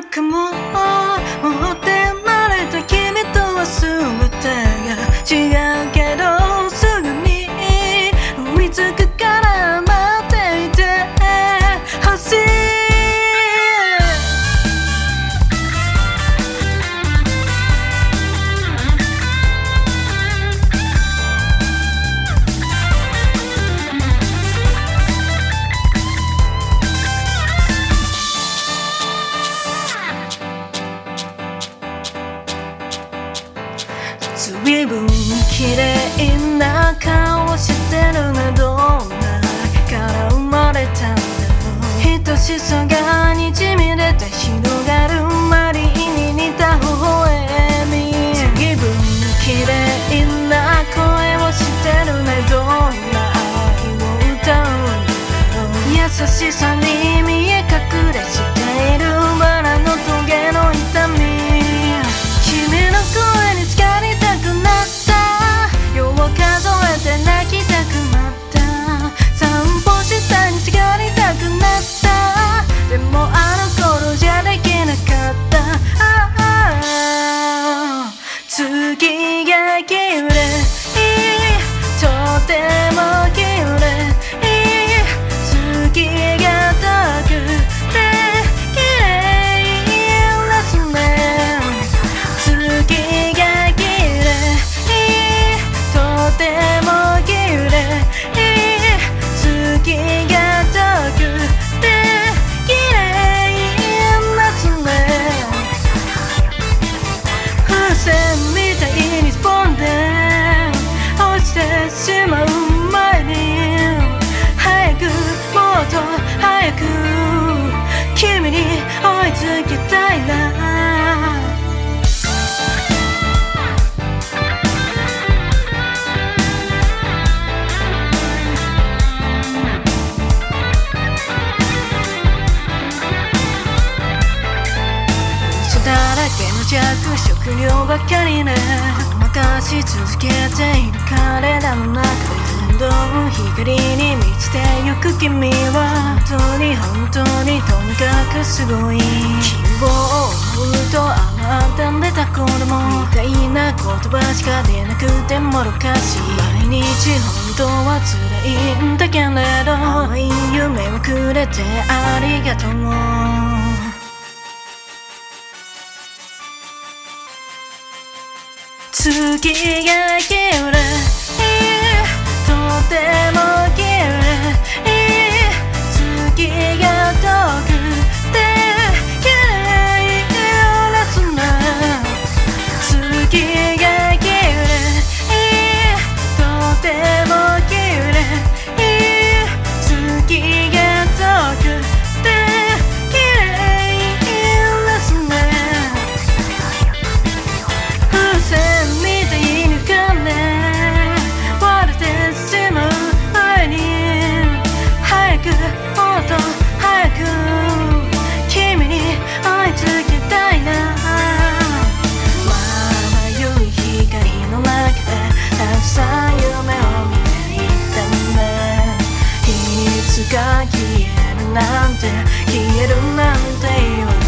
のかも。持って生まれた君とは全てが違うけど、すぐに追いつくから待っていてほしい。随分綺麗な顔してるね。どんなから生まれたんだろう。愛しさがにじみ出て広がるマリンに似た微笑み。随分綺麗な声をしてるね。どんな愛を歌うんだろう。優しさに見え隠れしているバラのトゲの痛み。君の声に浸かりたくなった。夜を数えて泣きたくなった。散歩したにすがりたくなった。でもあの頃じゃできなかった。月が綺麗、とても綺麗。月が遠くて綺麗ですね。月が綺麗、とても綺麗。月が遠くて綺麗ですね。風船みたいにスポンで落ちてしまう前に、早くもっと早く君に追いつきたいな。だらけの弱食料ばかりね。ごまかし続けている彼らの中で、どんどん光に満ちてゆく君は本当にとにかくすごい。希望を思うと甘んでた子供みたいな言葉しか出なくてもどかしい。毎日本当は辛いんだけれど、甘い夢をくれてありがとう。月が綺麗、とても綺麗。月が遠くて綺麗ですね。月が綺麗、とても綺麗。月が遠くて綺麗ですね。風船みたいに浮かんで割れてしまう前に、早くもっと早く君に追いつきたいな。まばゆい光の中でたくさん夢を見ていたんだ。いつか消えるなんて消えるなんて言わ